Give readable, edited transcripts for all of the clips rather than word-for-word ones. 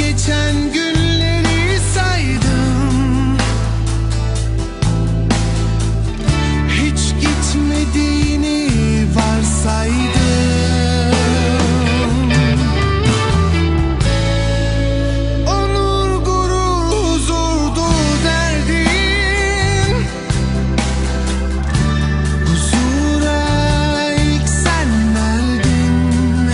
geçen günleri saydım. Hiç gitmediğini varsaydım. Onur, gurur, huzurdu derdin. Huzura ilk sen erdin.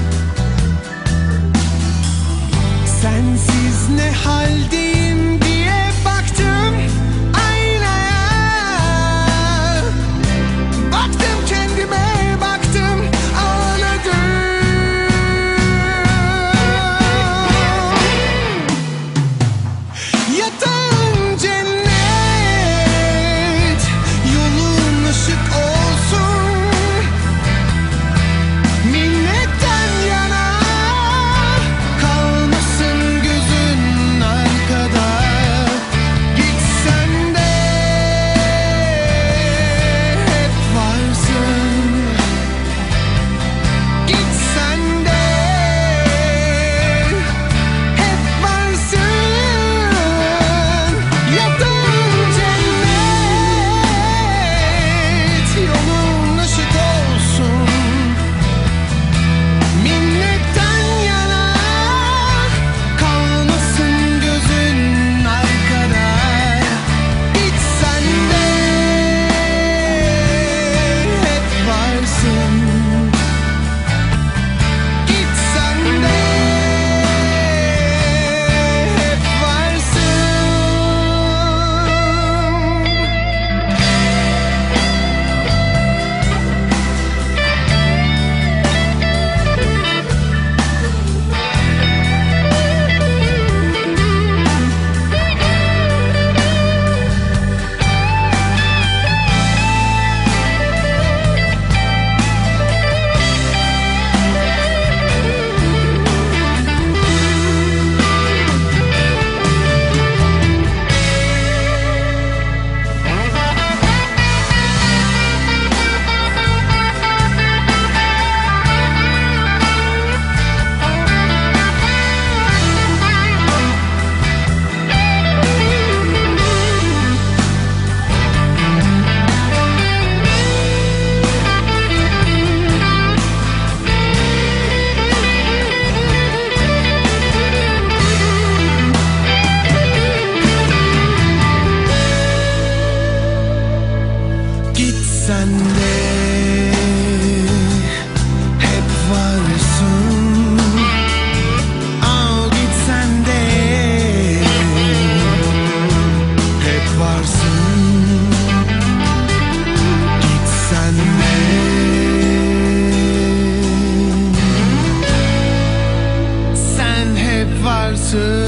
Sensiz ne haldeyim diye baktım aynaya. Baktım kendime, baktım ağladım. Yatağın cennet, yolun ışık olsun. Minnetten yana kalmasın gözün arkada. Gitsen de hep varsın. Gitsen de hep varsın. Yatağın cennet, yolun ışık olsun. Minnetten yana kalmasın gözün arkada. Gitsen de hep varsın. Gitsen de hep varsın. Gitsen de hep varsın. Al gitsen de hep varsın. Gitsen de sen hep varsın.